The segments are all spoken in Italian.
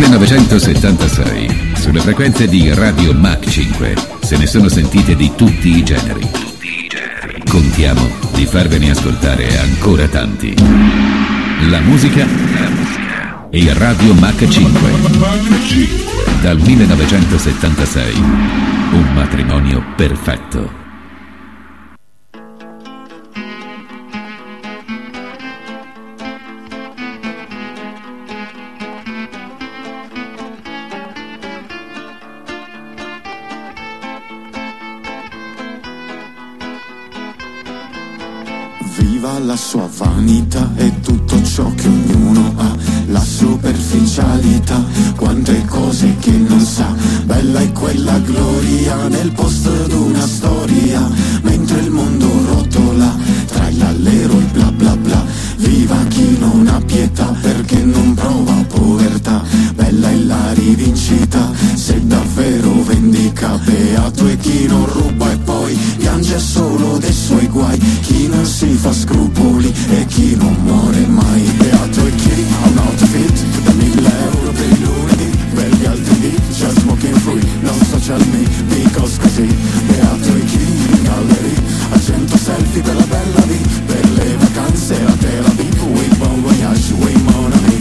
1976, sulle frequenze di Radio Mach 5, se ne sono sentite di tutti i generi. Contiamo di farvene ascoltare ancora tanti. La musica e Radio Mach 5. Dal 1976, un matrimonio perfetto. Viva la sua vanità e tutto ciò che ognuno ha, la superficialità, quante cose che non sa. Bella è quella gloria nel posto d'una storia, mentre il mondo rotola tra l'allero e il bla bla bla. Viva chi non ha pietà perché non prova povertà, bella è la rivincita se davvero vendica. Beato è chi non ruba e poi piange solo dei suoi guai, chi non si fa scrupoli e chi non muore mai. Beato è chi ha un outfit da 1.000 euro per i lunedì, belli altri di just smoking free, non social me, because così. Beato è chi in gallery ha 100 selfie per la bella vita, per le vacanze a Tel Aviv, oui bon voyage, oui mon ami.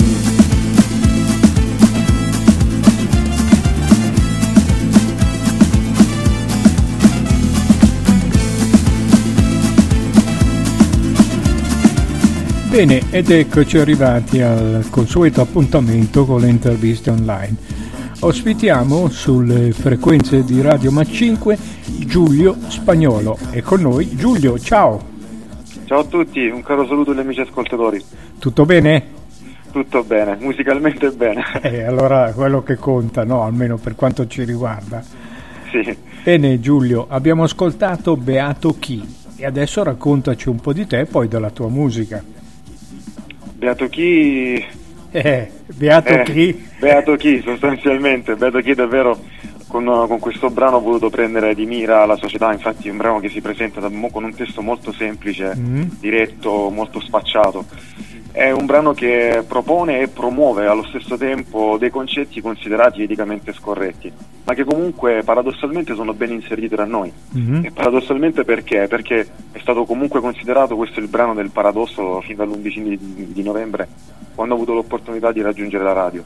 Bene, ed eccoci arrivati al consueto appuntamento con le interviste online. Ospitiamo sulle frequenze di Radio Mach 5 Giulio Spagnolo. E con noi Giulio, ciao! Ciao a tutti, un caro saluto agli amici ascoltatori. Tutto bene? Tutto bene, musicalmente bene. Allora quello che conta, no? Almeno per quanto ci riguarda. Sì. Bene Giulio, abbiamo ascoltato Beato chi e adesso raccontaci un po' di te e poi della tua musica. Beato chi? Beato chi? Beato chi, sostanzialmente. Beato chi davvero con questo brano ho voluto prendere di mira la società. Infatti è un brano che si presenta con un testo molto semplice, diretto, molto spacciato. È un brano che propone e promuove allo stesso tempo dei concetti considerati eticamente scorretti, ma che comunque paradossalmente sono ben inseriti da noi. E paradossalmente perché? Perché è stato comunque considerato, questo è il brano del paradosso, fin dall'11 di novembre, quando ho avuto l'opportunità di raggiungere la radio.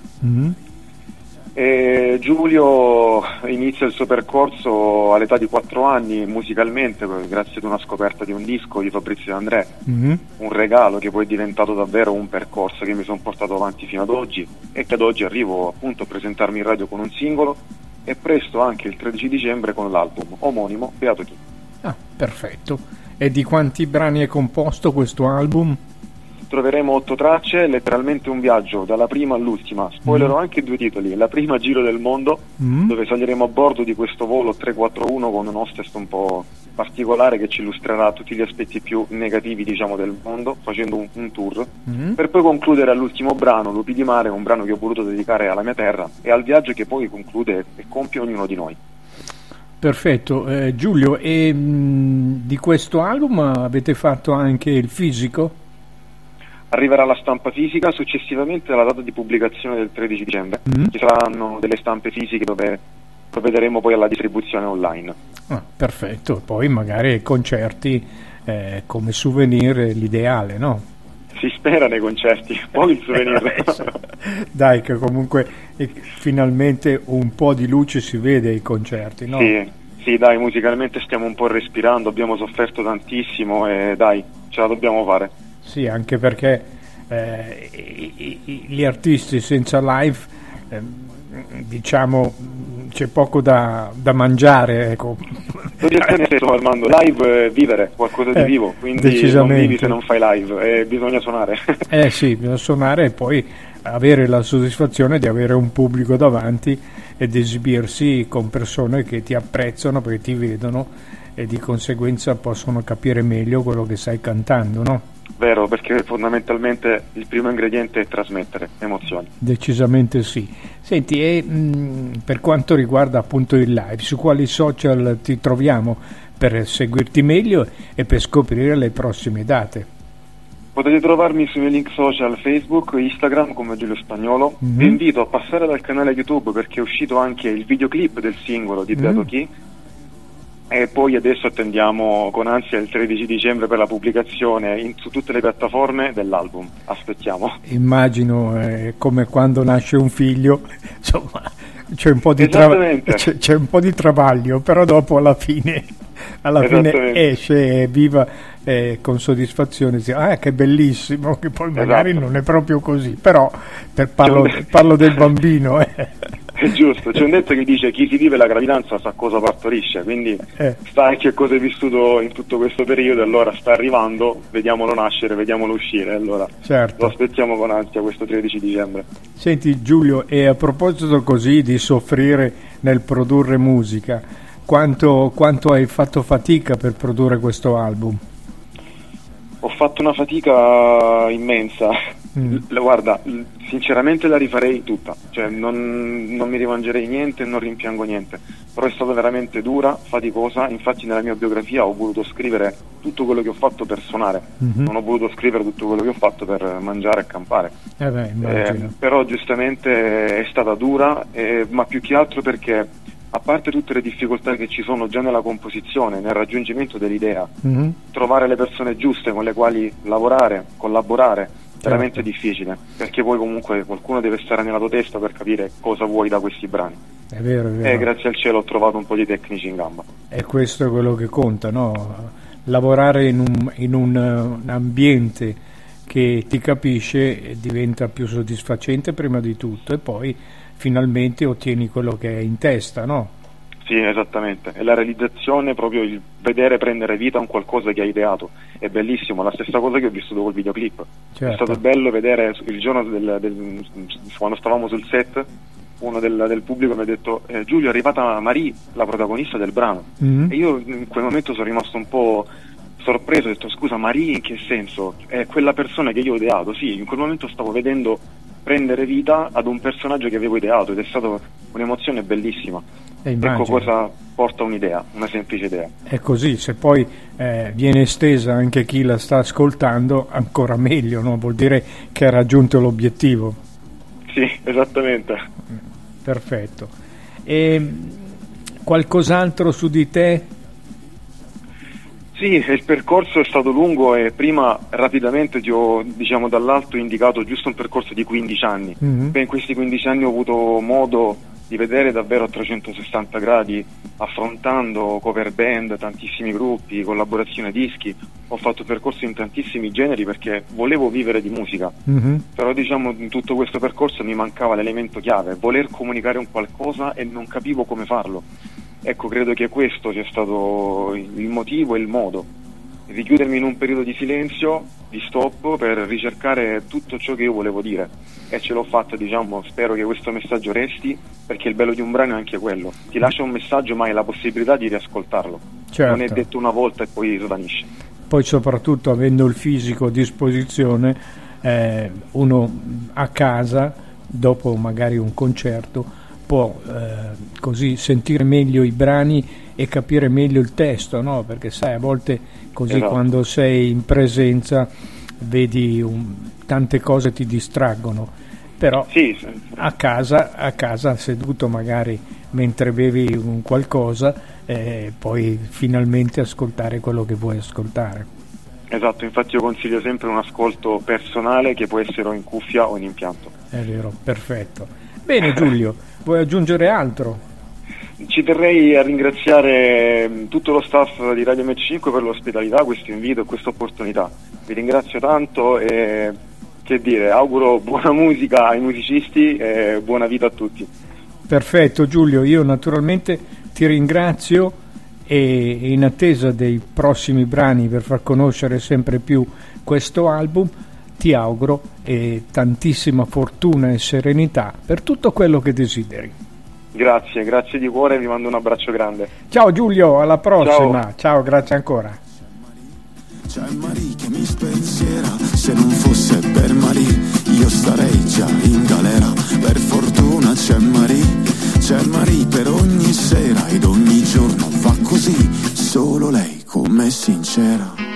E Giulio inizia il suo percorso all'età di 4 anni musicalmente, grazie ad una scoperta di un disco di Fabrizio De André, un regalo che poi è diventato davvero un percorso che mi sono portato avanti fino ad oggi e che ad oggi arrivo appunto a presentarmi in radio con un singolo e presto anche il 13 dicembre con l'album omonimo Beato chi. Ah, perfetto. E di quanti brani è composto questo album? Troveremo 8 tracce, letteralmente un viaggio dalla prima all'ultima. Spoilerò anche 2 titoli: la prima, Giro del mondo, dove saliremo a bordo di questo volo 341 con un hostess un po' particolare che ci illustrerà tutti gli aspetti più negativi, diciamo, del mondo, facendo un tour, per poi concludere all'ultimo brano, Lupi di mare, un brano che ho voluto dedicare alla mia terra e al viaggio che poi conclude e compie ognuno di noi. Perfetto. Giulio, e di questo album avete fatto anche il fisico? Arriverà la stampa fisica successivamente alla data di pubblicazione del 13 dicembre. Ci saranno delle stampe fisiche dove provvederemo poi alla distribuzione online. Perfetto, poi magari concerti come souvenir l'ideale, no? Si spera nei concerti, poi il souvenir. Dai, che comunque finalmente un po' di luce si vede ai concerti, no? Sì, dai, musicalmente stiamo un po' respirando, abbiamo sofferto tantissimo e dai, ce la dobbiamo fare. Sì, anche perché gli artisti senza live, diciamo, c'è poco da mangiare, ecco. Armando, live vivere qualcosa di vivo, quindi non vivi se non fai live, e bisogna suonare. Sì, bisogna suonare e poi avere la soddisfazione di avere un pubblico davanti ed esibirsi con persone che ti apprezzano perché ti vedono e di conseguenza possono capire meglio quello che stai cantando, no? Vero, perché fondamentalmente il primo ingrediente è trasmettere emozioni. Decisamente sì. Senti, e per quanto riguarda appunto il live, su quali social ti troviamo per seguirti meglio e per scoprire le prossime date? Potete trovarmi sui miei link social Facebook, Instagram come Giulio Spagnolo. Vi invito a passare dal canale YouTube perché è uscito anche il videoclip del singolo di Beato Chi, e poi adesso attendiamo con ansia il 13 dicembre per la pubblicazione su tutte le piattaforme dell'album. Aspettiamo. Immagino come quando nasce un figlio, insomma c'è un po' di c'è un po' di travaglio, però dopo alla fine esce viva con soddisfazione, che bellissimo, che poi magari non è proprio così, però parlo del bambino. È giusto, c'è un detto che dice: chi si vive la gravidanza sa cosa partorisce, quindi sta anche cosa hai vissuto in tutto questo periodo, allora sta arrivando, vediamolo nascere, vediamolo uscire, allora lo aspettiamo con ansia questo 13 dicembre. Senti Giulio, e a proposito così di soffrire nel produrre musica, quanto hai fatto fatica per produrre questo album? Ho fatto una fatica immensa. Guarda, sinceramente la rifarei tutta, cioè non mi rimangerei niente, non rimpiango niente, però è stata veramente dura, faticosa. Infatti nella mia biografia ho voluto scrivere tutto quello che ho fatto per suonare, non ho voluto scrivere tutto quello che ho fatto per mangiare e campare. Però giustamente è stata dura, ma più che altro perché, a parte tutte le difficoltà che ci sono già nella composizione, nel raggiungimento dell'idea, trovare le persone giuste con le quali lavorare, collaborare, veramente difficile, perché poi comunque qualcuno deve stare nella tua testa per capire cosa vuoi da questi brani. È vero. E grazie al cielo ho trovato un po' di tecnici in gamba. E questo è quello che conta, no? Lavorare in un ambiente che ti capisce diventa più soddisfacente prima di tutto, e poi finalmente ottieni quello che è in testa, no? Sì, esattamente, è la realizzazione, proprio il vedere prendere vita a un qualcosa che hai ideato, è bellissimo. La stessa cosa che ho vissuto col videoclip, è stato bello vedere il giorno quando stavamo sul set, uno del pubblico mi ha detto: Giulio, è arrivata Marie, la protagonista del brano, e io in quel momento sono rimasto un po' sorpreso, ho detto: scusa, Marie in che senso? È quella persona che io ho ideato. Sì, in quel momento stavo vedendo prendere vita ad un personaggio che avevo ideato, ed è stata un'emozione bellissima. Ecco cosa porta un'idea, una semplice idea. È così, se poi viene estesa anche a chi la sta ascoltando, ancora meglio, no? Vuol dire che ha raggiunto l'obiettivo. Sì, esattamente. Perfetto. E qualcos'altro su di te? Sì, il percorso è stato lungo, e prima rapidamente ti ho, dall'alto indicato giusto un percorso di 15 anni. In questi 15 anni ho avuto modo di vedere davvero a 360 gradi, affrontando cover band, tantissimi gruppi, collaborazione dischi. Ho fatto percorso in tantissimi generi perché volevo vivere di musica, però in tutto questo percorso mi mancava l'elemento chiave, voler comunicare un qualcosa e non capivo come farlo. Ecco, credo che questo sia stato il motivo e il modo, richiudermi in un periodo di silenzio, di stop, per ricercare tutto ciò che io volevo dire, e ce l'ho fatta. Spero che questo messaggio resti, perché il bello di un brano è anche quello, ti lascia un messaggio ma hai la possibilità di riascoltarlo. Non è detto una volta e poi svanisce. Poi soprattutto avendo il fisico a disposizione, uno a casa dopo magari un concerto può così sentire meglio i brani e capire meglio il testo, no? Perché sai, a volte così quando sei in presenza vedi tante cose ti distraggono, però a casa seduto magari mentre bevi un qualcosa, puoi finalmente ascoltare quello che vuoi ascoltare. Esatto, infatti io consiglio sempre un ascolto personale, che può essere o in cuffia o in impianto. È vero, perfetto. Bene Giulio, vuoi aggiungere altro? Ci terrei a ringraziare tutto lo staff di Radio MC5 per l'ospitalità, questo invito e questa opportunità. Vi ringrazio tanto e, che dire, auguro buona musica ai musicisti e buona vita a tutti. Perfetto Giulio, io naturalmente ti ringrazio, e in attesa dei prossimi brani per far conoscere sempre più questo album ti auguro tantissima fortuna e serenità per tutto quello che desideri. Grazie di cuore, vi mando un abbraccio grande. Ciao Giulio, alla prossima. Ciao, grazie ancora. C'è Marie che mi spensiera, se non fosse per Marie io starei già in galera. Per fortuna c'è Marie per ogni sera, ed ogni giorno va così, solo lei com'è sincera.